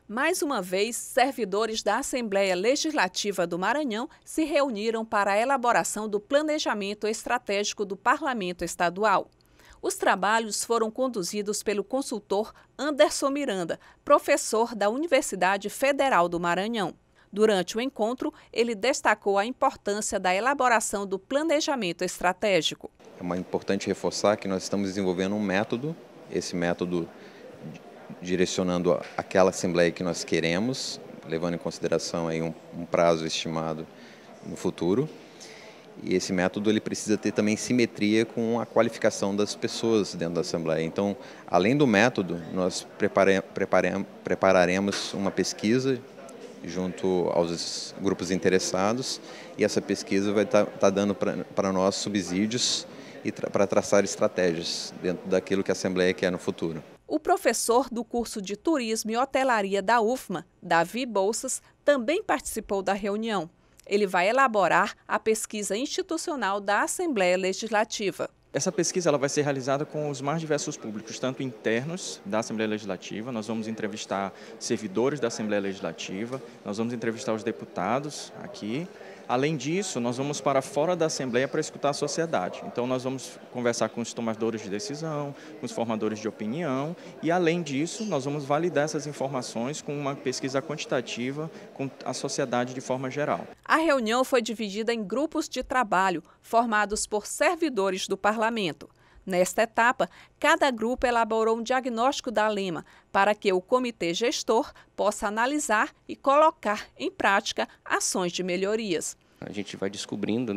Mais uma vez, servidores da Assembleia Legislativa do Maranhão se reuniram para a elaboração do planejamento estratégico do Parlamento Estadual. Os trabalhos foram conduzidos pelo consultor Anderson Miranda, professor da Universidade Federal do Maranhão. Durante o encontro, ele destacou a importância da elaboração do planejamento estratégico. É importante reforçar que nós estamos desenvolvendo um método, esse método direcionando aquela Assembleia que nós queremos, levando em consideração aí um prazo estimado no futuro. E esse método ele precisa ter também simetria com a qualificação das pessoas dentro da Assembleia. Então, além do método, nós prepararemos uma pesquisa junto aos grupos interessados e essa pesquisa vai estar dando para nós subsídios e para traçar estratégias dentro daquilo que a Assembleia quer no futuro. O professor do curso de Turismo e Hotelaria da UFMA, Davi Bolsas, também participou da reunião. Ele vai elaborar a pesquisa institucional da Assembleia Legislativa. Essa pesquisa ela vai ser realizada com os mais diversos públicos, tanto internos da Assembleia Legislativa, nós vamos entrevistar servidores da Assembleia Legislativa, nós vamos entrevistar os deputados aqui. Além disso, nós vamos para fora da Assembleia para escutar a sociedade. Então, nós vamos conversar com os tomadores de decisão, com os formadores de opinião e, além disso, nós vamos validar essas informações com uma pesquisa quantitativa com a sociedade de forma geral. A reunião foi dividida em grupos de trabalho formados por servidores do Parlamento. Nesta etapa, cada grupo elaborou um diagnóstico da Lema para que o comitê gestor possa analisar e colocar em prática ações de melhorias. A gente vai descobrindo,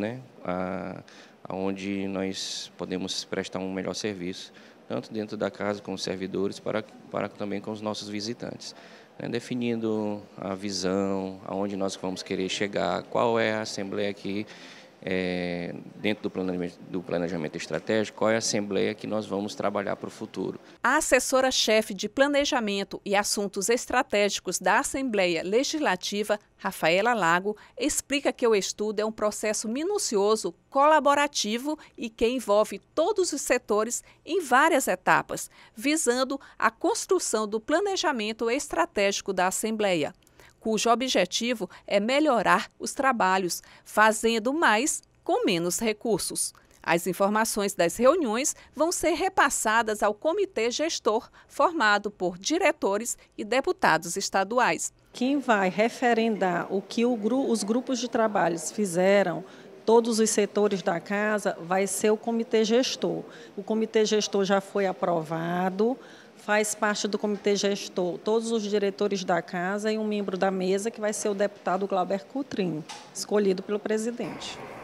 aonde nós podemos prestar um melhor serviço, tanto dentro da casa com os servidores, para também com os nossos visitantes. Definindo a visão, aonde nós vamos querer chegar, qual é a Assembleia que dentro do planejamento estratégico, qual é a Assembleia que nós vamos trabalhar para o futuro. A assessora-chefe de Planejamento e Assuntos Estratégicos da Assembleia Legislativa, Rafaela Lago, explica que o estudo é um processo minucioso, colaborativo e que envolve todos os setores em várias etapas, visando a construção do planejamento estratégico da Assembleia, cujo objetivo é melhorar os trabalhos, fazendo mais com menos recursos. As informações das reuniões vão ser repassadas ao comitê gestor, formado por diretores e deputados estaduais. Quem vai referendar o que os grupos de trabalhos fizeram, todos os setores da casa, vai ser o comitê gestor. O comitê gestor já foi aprovado. Faz parte do comitê gestor todos os diretores da casa e um membro da mesa, que vai ser o deputado Glauber Coutrinho, escolhido pelo presidente.